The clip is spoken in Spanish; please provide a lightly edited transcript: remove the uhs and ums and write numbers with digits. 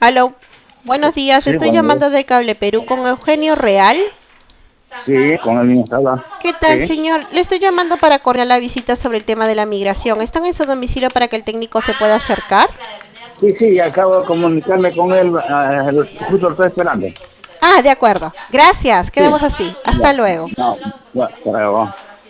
Aló, buenos días, Sí, estoy buenos días. llamando de Cable Perú con Eugenio Real. Sí, con el mismo habla. ¿Qué tal, Sí, señor? Le estoy llamando para coordinar la visita sobre el tema de la migración. ¿Están en su domicilio para que el técnico se pueda acercar? sí, acabo de comunicarme con él, justo lo estoy esperando. Ah, de acuerdo. Gracias, Sí, quedamos así. ya, Hasta luego. no, ya, hasta luego.